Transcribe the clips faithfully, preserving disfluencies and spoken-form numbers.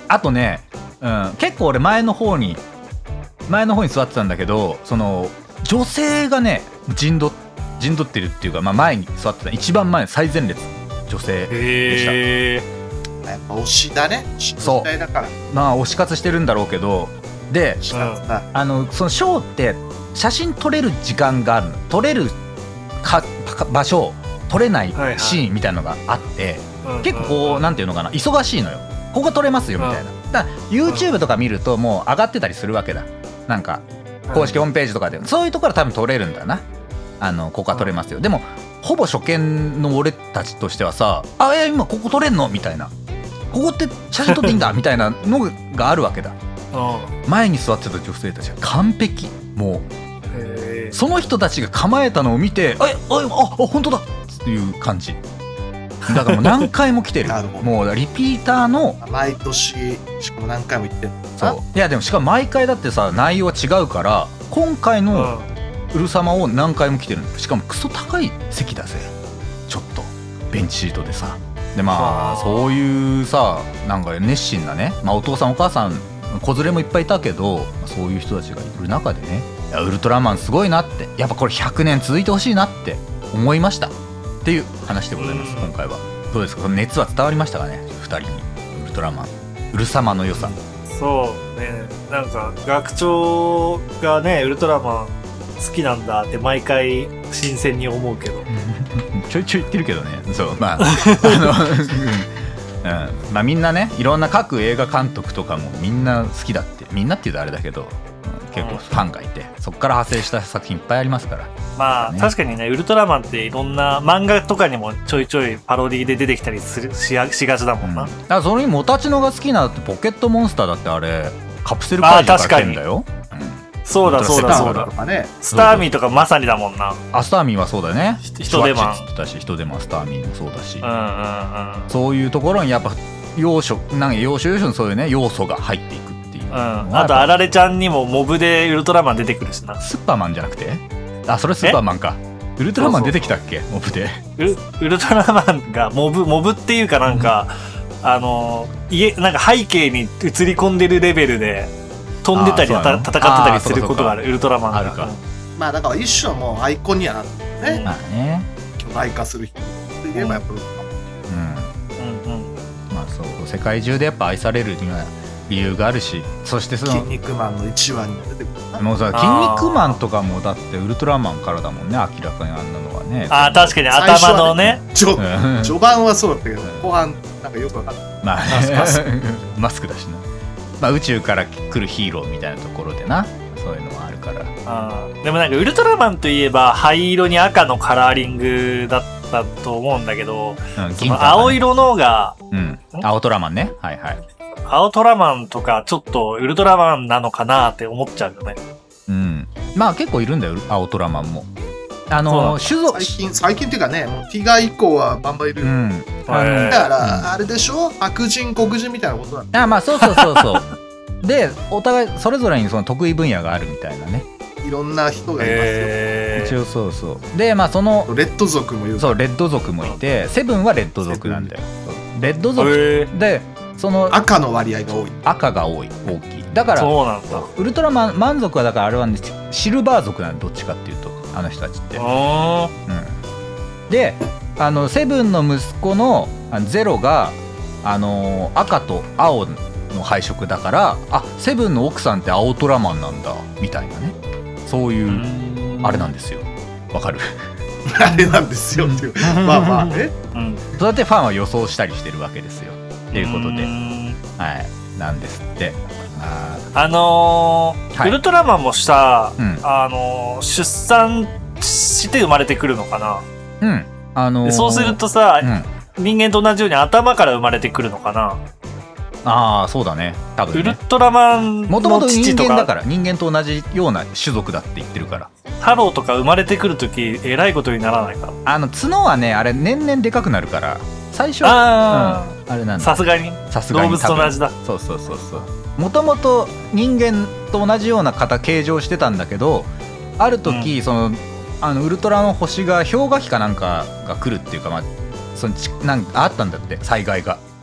あとね、うん、結構俺前の方に前の方に座ってたんだけど、その女性がね陣取陣取ってるっていうか、まあ、前に座ってた一番前最前列女性でした。 へー、やっぱ推しだね。 そうだからまあ推し活してるんだろうけど、で、 推し活だ、 あのそのショーって写真撮れる時間があるの、撮れるか場所撮れないシーンみたいなのがあって、はいはい、結構こうなんていうのかな、忙しいのよ。ここ撮れますよみたいな、うん、だから YouTube とか見るともう上がってたりするわけだ。なんか公式ホームページとかで、うん、そういうところは多分撮れるんだな。あのここは撮れますよ、うん、でもほぼ初見の俺たちとしてはさ、あえ今ここ撮れんのみたいな、ここって写真撮っていいんだみたいなのがあるわけだ。前に座ってた女性たちが完璧、もうその人たちが構えたのを見て、あああ本当だっていう感じだからもう何回も来てるもうリピーターの毎年しかも何回も行ってる。 そういやでもしかも毎回だってさ内容は違うから、今回のうるさまを何回も来てる。しかもクソ高い席だぜ、ちょっとベンチシートでさ。でまあそういうさなんか熱心なね、まあ、お父さんお母さん子連れもいっぱいいたけど、そういう人たちがいる中でね、いやウルトラマンすごいなって、やっぱこれひゃくねん続いてほしいなって思いましたっていう話でございます。今回はどうですか、その熱は伝わりましたかね、ふたりにウルトラマンうるさまの良さ。 そうね、なんか学長がねウルトラマン好きなんだって毎回新鮮に思うけどちょいちょい言ってるけどね。そうまああの、うんまあ、みんなねいろんな各映画監督とかもみんな好きだって、みんなっていうとあれだけど、うん、結構ファンがいて、そこから派生した作品いっぱいありますから。 まあ、ね、確かにねウルトラマンっていろんな漫画とかにもちょいちょいパロディで出てきたりする し, しがちだもんな、うん、だからそれにモタチノが好きなってポケットモンスターだってあれカプセル怪獣から来てんだよ。 そうだそうだそうだ、ね、スターミーとかまさにだもんな。 あスターミーはそうだね、 人手間って言ったし、人手間スターミーもそうだし、 うんうんうん、 そういうところにやっぱ要所なんか要所要所にそういうね要素が入っていくっていう、うん、 あとあられちゃんにもモブでウルトラマン出てくるしな。 スーパーマンじゃなくて、あそれスーパーマンか、ウルトラマン出てきたっけ、モブでウ, ウルトラマンがモブモブっていうかなんか、うん、あの家なんか背景に映り込んでるレベルで飛んでたり戦ってたりすることがあるウルトラマンがあるか。 まあだから一種はもうアイコンにはなってるね。 まあね、 巨大化する人といえばやっぱウルトラマン。 うんうんうん。まあそう世界中でやっぱ愛されるには理由があるし、そしてその筋肉マンのいちわにも出てくるな。 もうさ筋肉マンとかもだってウルトラマンからだもんね、明らかにあんなのはね。 あ確かに頭のね。 序, 序盤はそうだったけど後半なんかよく分かんない。 まあマスクマスクだしな。まあ、宇宙から来るヒーローみたいなところでな、そういうのもあるから。 あでもなんかウルトラマンといえば灰色に赤のカラーリングだったと思うんだけど、うん、その青色のが、 うん、青トラマンね、はいはい。 青トラマンとかちょっとウルトラマンなのかなって思っちゃうよね。 うん、まあ結構いるんだよ青トラマンも。あの種族最近最近っていうかね、もうティガ以降はバンバンいる、うん、だからあれでしょ、白人黒人みたいなことなんだ。 あまあそうそうそうそうでお互いそれぞれにその得意分野があるみたいなね、 いろんな人がいますよ、 えー、一応そうそうでまあそのレッド族もいる。 そうレッド族もいて、セブンはレッド族なんだよ。レッド族でその赤の割合が多い。 赤が多い大きいだから。 そうなんだ。 ウルトラマン満足はだからあれは、ね、シルバー族なんで、どっちかっていうとあの人たちって。あ、うん、であのセブンの息子のゼロがあの赤と青の配色だから、あセブンの奥さんって青トラマンなんだみたいなね、そういうあれなんですよ。わかるあれなんですよっていうまあまあね、 うん、そうやってファンは予想したりしてるわけですよっていうことで、はいなんですって。 あ, あのーはい、ウルトラマンもさ、うん、あのー、出産して生まれてくるのかな。 うんあのー、 そうするとさ、うん、人間と同じように頭から生まれてくるのかな。 ああそうだね多分ね。 ウルトラマンの父とかもともと人間だから、人間と同じような種族だって言ってるから。 太郎とか生まれてくるときえらいことにならないか。 あの角はねあれ年々でかくなるから最初は、うん、あれなんだ。 さすがにさすがに動物と同じだ。 そうそうそうそう。もともと人間と同じような形形状してたんだけど、ある時、うん、そのあのウルトラの星が氷河期かなんかが来るっていうか、まあ、そのなんかあったんだって災害が。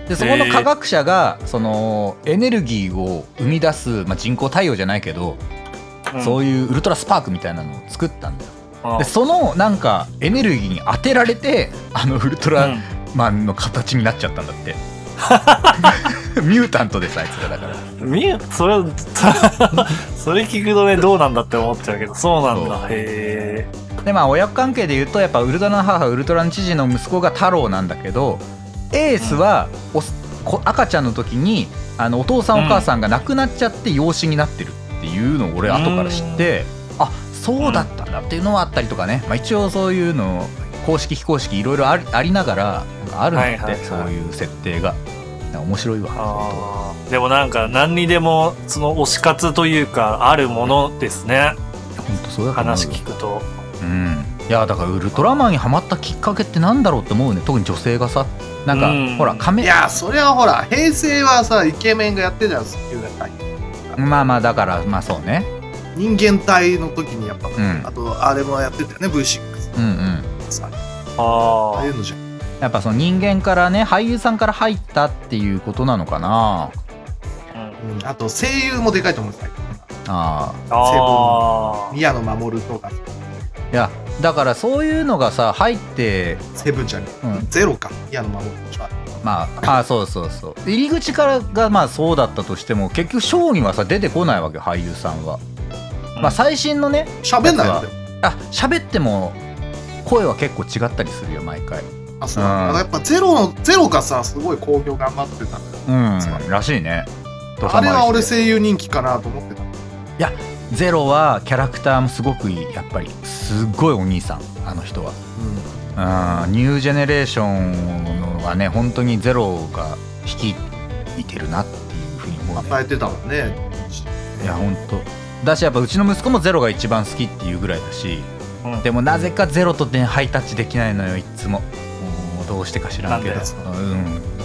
でそこの科学者がそのエネルギーを生み出す、まあ、人工太陽じゃないけど、うん、そういうウルトラスパークみたいなのを作ったんだよ。でそのなんかエネルギーに当てられてあのウルトラマンの形になっちゃったんだって、うん、ミュータントでさあいつらだからミュそれそれ聞くとねどうなんだって思っちゃうけど、そうなんだ。へえ。でまあ親子関係で言うとやっぱウルトラの母ウルトラの父の息子が太郎なんだけど、エースはお赤ちゃんの時にあのお父さんお母さんが亡くなっちゃって養子になってるっていうのを俺後から知って、あそうだったんだっていうのはあったりとかね、まあ、一応そういうの公式非公式いろいろあり、ありながらなんかあるんだって、はいはいはい、そういう設定が面白いわ。 あでもなんか何にでもその推し活というかあるものですね。 本当そうだと思う。 話聞くと、 うん、いやだからウルトラマンにハマったきっかけってなんだろうって思うね。特に女性がさなんか、うん、ほら仮面、 いやそれはほら平成はさイケメンがやってたじゃんスキューが。 まあまあだからまあそうね、 人間体の時にやっぱ、うん、あとあれもやってたよね ブイシックス。 うんうんさああいうのじゃん。 やっぱその人間からね俳優さんから入ったっていうことなのかな、 うん、あと声優もでかいと思うんですよ。 ああセブン宮野真守とか。 いやだからそういうのがさ入ってセブンじゃねえ、うん、ゼロか宮野真守でしょ。 まああそうそうそう入り口からがまあそうだったとしても結局ショーにはさ出てこないわけよ俳優さんは、うん、まあ最新のね喋んないよ。 あ喋っても声は結構違ったりするよ毎回。 あそう、うん、やっぱゼロのゼロがさすごい興行頑張ってたんだよ。 うんらしいね。 あれは俺声優人気かなと思ってた。いやゼロはキャラクターもすごくいい。やっぱりすごいお兄さんあの人は、うん、ニュージェネレーションのはね本当にゼロが率いてるなっていうふうに思うね。 与えてたもんね。 いや本当だしやっぱうちの息子もゼロが一番好きっていうぐらいだし、うん、でもなぜかゼロとねハイタッチできないのよいつも。もうどうしてか知らんけど、うん、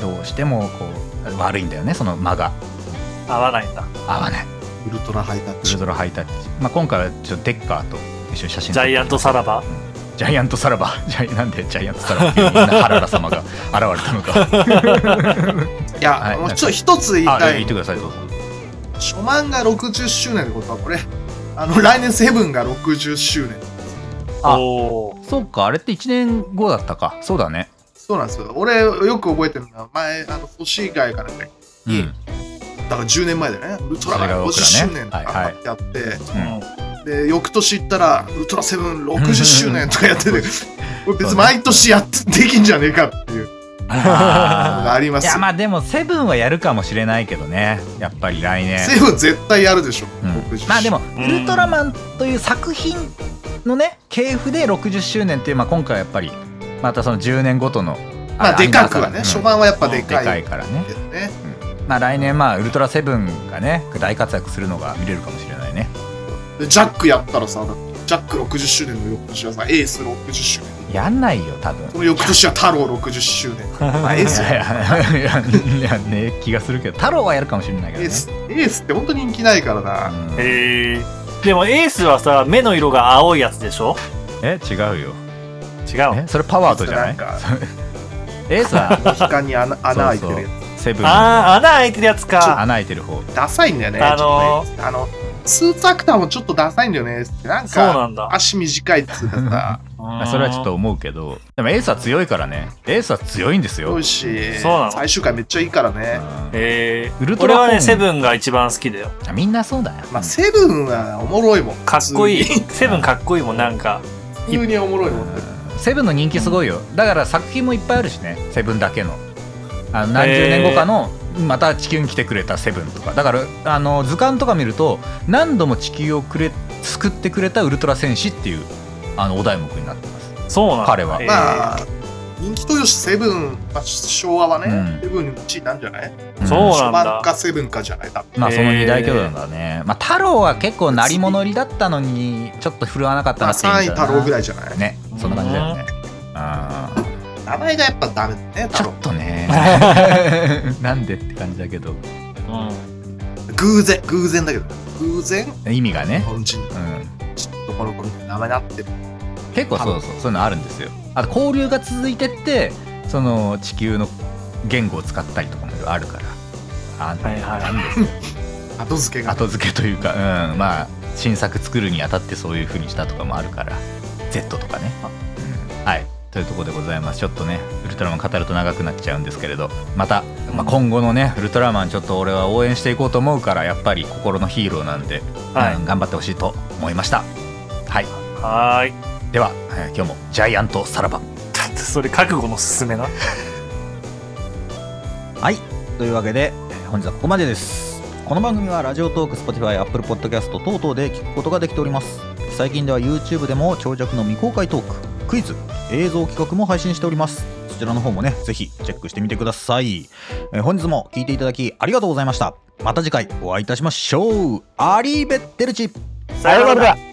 どうしてもこう悪いんだよねその間が合わないんだ。 合わない。 ウルトラハイタッチ。 ウルトラハイタッチ。まあ今回はちょっとデッカーと一緒に写真。 ジャイアントさらば。うん、 ジャイアントさらば。ジャイなんでジャイアントさらばっていうハララ様が現れたのか。 いや、はい、もうちょっと一つ言いたい。 言ってくださいどうぞ。 初漫がろくじゅっしゅうねんってことはこれあの来年セブンがろくじゅっしゅうねん。 あ、そうかあれっていちねんごだったか。そうだね。 そうなんですよ。俺よく覚えてるのは前あの年外からね。うん。だからじゅうねんまえでねウルトラマンごじゅっしゅうねんとかやって、うん、で翌年行ったらウルトラセブンろくじゅっしゅうねんとかやってて別に毎年やってできんじゃねえかっていうのがあります。 いやまあでもセブンはやるかもしれないけどねやっぱり来年セブン絶対やるでしょ、うん、 まあでもウルトラマンという作品のね系譜でろくじゅっしゅうねんっていう、まあ、今回はやっぱりまたそのじゅうねんごとのまあでかくはね、うん、初版はやっぱでかい、 でかいからね、うん、まあ来年まあウルトラセブンがね大活躍するのが見れるかもしれないね。 ジャックやったらさジャックろくじゅっしゅうねんの翌年はさエースろくじゅっしゅうねんやんないよ多分。 その翌年は太郎ろくじゅっしゅうねんまあエースいやいやいやね気がするけど太郎はやるかもしれないけどね。エース、 エースって本当に人気ないからな、うん、 へえ。でもエースはさ目の色が青いやつでしょ。 え違うよ。 違う。 えそれパワードじゃない。エースはモヒカンに 穴, 穴開いてるやつ。そうそうセブン。 ああ穴開いてるやつか。 穴開いてる方。 ダサいんだよね。あのー、あのスーツアクターもちょっとダサいんだよね。なんか足短いっつうかさ。 それはちょっと思うけど、でもエースは強いからね。エースは強いんですよ。 強いし、 そうなの。 最終回めっちゃいいからね。 へえ。ウルトラはねセブンが一番好きだよ。 みんなそうだよ。 まあセブンはおもろいもん。 かっこいい。セブンかっこいいもんなんか。 普通におもろいもん。 セブンの人気すごいよ。だから作品もいっぱいあるしね。セブンだけの。あの何十年後かのまた地球に来てくれたセブンとか。だからあの図鑑とか見ると何度も地球をくれ救ってくれたウルトラ戦士っていうあのお題目になってます。 そうなんだ。 彼は。 まあ人気とよしセブン、まあ、昭和はね、うん、セブンのうちなんじゃない？ うん、そうなんだ。 初版かセブンかじゃない多分。 まあその二大巨頭なんだね。まあ太郎は結構鳴り物入りだったのにちょっと振るわなかったなっていう。 さんい太郎ぐらいじゃない？ ね、そんな感じだよね。あ名前がやっぱダメだね。 ちょっとね。なんでって感じだけど。うん、 偶然偶然だけど偶然意味がね。 日本人、うん、ちょっとこの子の名前になってる。 結構そうそうそういうのあるんですよ。あと交流が続いてってその地球の言語を使ったりとかもあるから、あ、 はいはい、 なんですよ後付けが後付けというか、うん、まあ新作作るにあたってそういう風にしたとかもあるから Z とかね、うん、はいというところでございます。ちょっとねウルトラマン語ると長くなっちゃうんですけれど、また、まあ、今後のねウルトラマンちょっと俺は応援していこうと思うから、やっぱり心のヒーローなんで、はい、うん、頑張ってほしいと思いました。はいはい、 では、えー、今日もジャイアントさらば。 だってそれ覚悟のすすめなはい、というわけで本日はここまでです。この番組はラジオトーク、Spotify、Apple Podcast 等々で聞くことができております。最近では YouTube でも長尺の未公開トーク、クイズ、映像企画も配信しております。そちらの方もねぜひチェックしてみてください。えー、本日も聞いていただきありがとうございました。また次回お会いいたしましょう。アリーベッテルチ、 さようなら。